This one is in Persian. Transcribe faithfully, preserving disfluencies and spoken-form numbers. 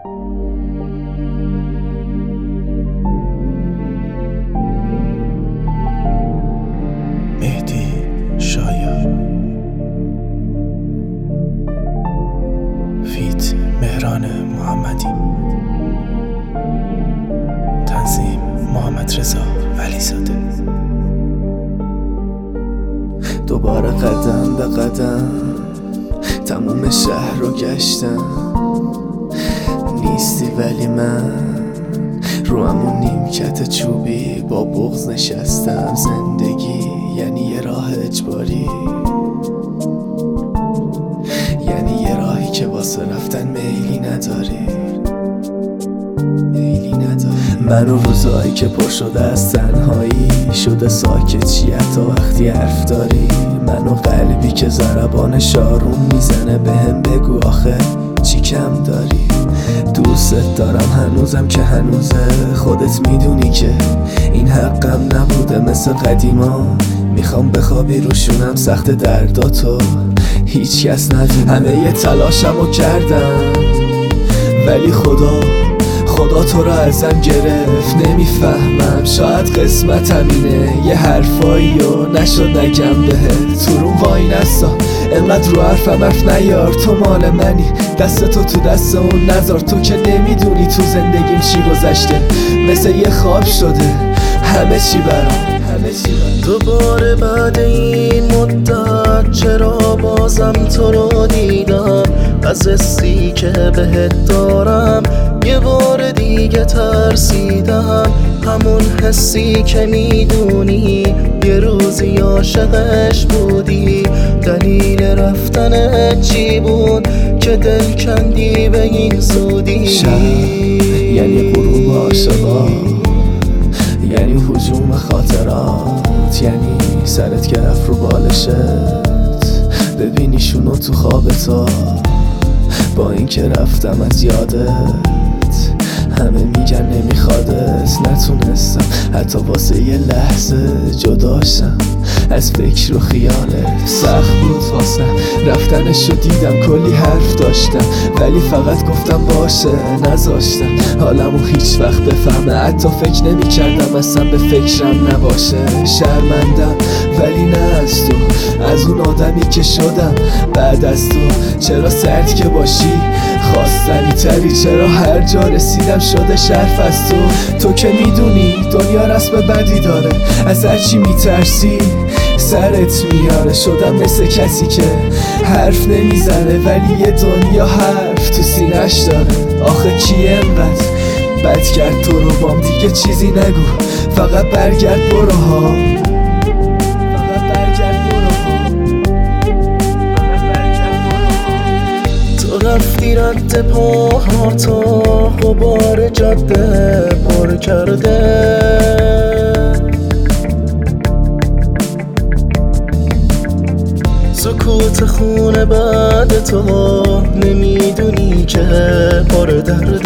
مهدی شایار، فیت مهران محمدی، تنظیم محمد رضا ولیزاده. دوباره قدم به قدم تموم شهر رو گشتم، نیستی ولی من رو همون نیمکت چوبی با بغض نشستم. زندگی یعنی یه راه اجباری، یعنی یه راهی که واسه رفتن میلی نداری میلی نداری منو روزایی که پر شده از تنهایی شده ساکت چی حتی وقتی حرف داری. منو قلبی که ضربان شارون میزنه بهم بگو آخه چی کم داری. دوست دارم هنوزم که هنوزه، خودت میدونی که این حقم نبوده مثل قدیما. میخوام بخوابی روشونم سخت درداتو هیچ کس ندونه. همه یه تلاشمو کردم ولی خدا خدا تو رو ازم گرفت. نمیفهمم شاید قسمتم اینه یه حرفایی و نشد نگم بهت. تو رو وای نسا انقدر رو حرفم حرف نیار، تو مال منی دست تو تو دست اون نذار. تو که نمیدونی تو زندگیم چی گذشته، مثل یه خواب شده همه چی برام همه چی برام. دوباره بعد این مدت چرا بازم تو رو دیدم، از حسی که بهت دارم یه بار دیگه ترسیدم. همون حسی که میدونی یه روزی عاشقش بودی، دلیل رفتن چی بود که دل کندی به این زودی. شب یعنی غروب عاشقا، یعنی هجوم خاطرات، یعنی سرت که رفت رو بالشت ببینیشونو تو خوابتا. با این که رفتم از یادت همه میگن نمیخوادت، نتونستم حتی واسه یه لحظه جداشم از فکر و خیالت. سخت بود واسه رفتنشو دیدم کلی حرف داشتم ولی فقط گفتم باشه نذاشتم حالمو هیچ وقت بفهمه. حتی فکر نمی کردم اصلا به فکرم نباشه. شرمندم ولی نه از تو، از اون آدمی که شدم بعد از تو. چرا سرد که باشی خواستنی تری، چرا هر جا رسیدم شده شرف از تو. تو که میدونی دنیا رسم بدی داره، از هر چی میترسی سرت میاره. شدم مثل کسی که حرف نمیزنه ولی یه دنیا حرف تو سینش داره. آخه کی انقدر بد کرد تو رو بام، دیگه چیزی نگو فقط برگرد برو ها. رفتی رد پاها تا غبار جاده پر کرده، سکوت خونه بعد تو نمیدونی که پر درده.